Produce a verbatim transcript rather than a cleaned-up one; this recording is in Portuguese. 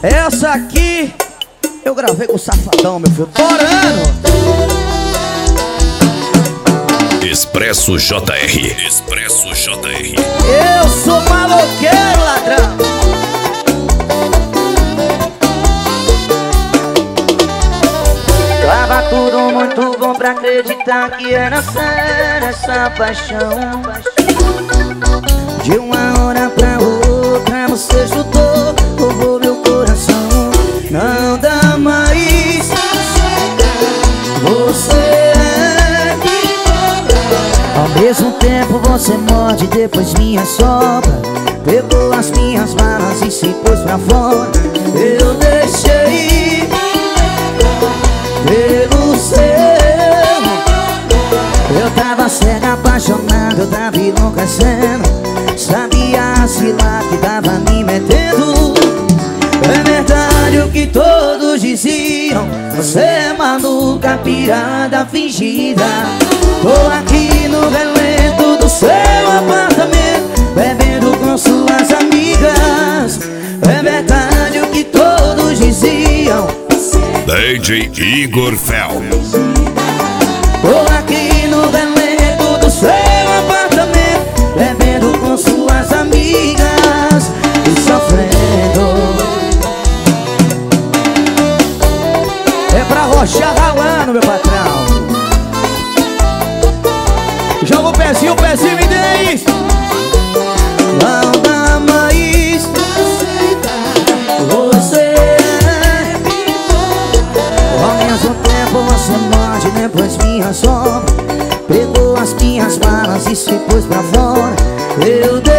Essa aqui eu gravei com o Safadão, meu filho. Torando! Expresso J R. Expresso J R. Eu sou maloqueiro, ladrão. Tava tudo muito bom pra acreditar que era séria essa paixão. De uma hora pra outra você chutou, roubou meu coração. Não dá mais, você é. Ao mesmo tempo você morde, depois me assopra. Pegou as minhas malas e se pôs pra fora. Eu deixei pelo seu. Eu tava cega, apaixonado, eu tava enlouquecendo. Sabia a cilada que tava me metendo. É verdade o que todos diziam, você é maluca, pirada, fingida. Tô aqui no relento do seu apartamento, bebendo com suas amigas. É verdade o que todos diziam, D J Igor Phelps. tô aqui no relento do seu apartamento, bebendo com suas amigas e sofrendo. É pra rochar ralando, meu patrão. Joga o pezinho, o pezinho, me dê isso. Não dá mais, você é. Ao mesmo tempo você morde, depois me assopra. Pegou as minhas malas e se pôs pra fora. Eu